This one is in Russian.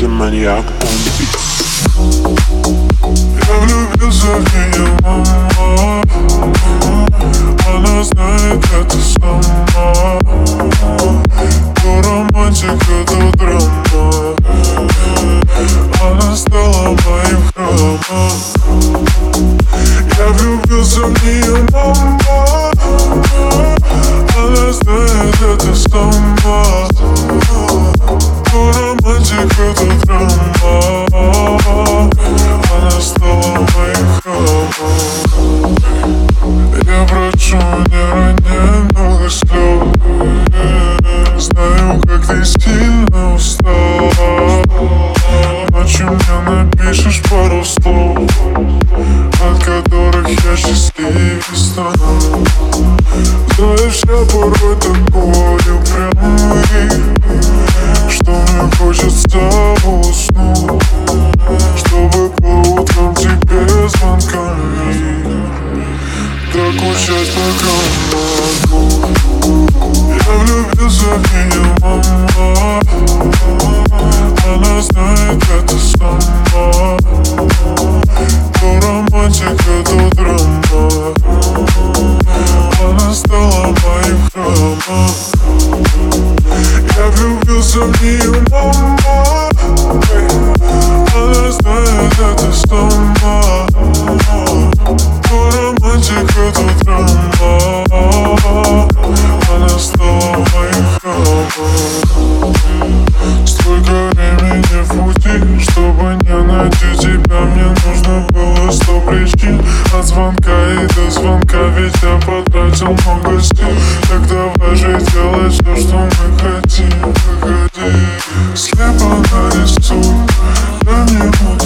the maniac on the beat. Я влюбился в нее, мама. Она знает это сама. То романтика, то драма. Она стала моим храмом. Я влюбился в нее, мама. Она знает это сама. То романтика, то драма. Она стала моим храмом. Я прошу, не роняй много слез. Знаю, как ты сильно устала. Ночью мне напишешь пару слов, от которых я счастливее стану. Знаешь, я порой такой упрямый, что мне хочется уснуть, чтобы по утрам тебе звонками докучать, пока могу. Я влюбился в нее, мама. Она знает это сама. То романтика, то драма. Она стала моим храмом. Я влюбился в нее, мама. Она знает это сама. То романтика, то драма. Она стала моим храмом. Столько времени в пути, чтобы не найти тебя, мне нужно было 100 причин. От звонка и до звонка, ведь я потратил много сил. Так давай же делать все, что мы хотим. Выходи, слепо нарисуй, дай мне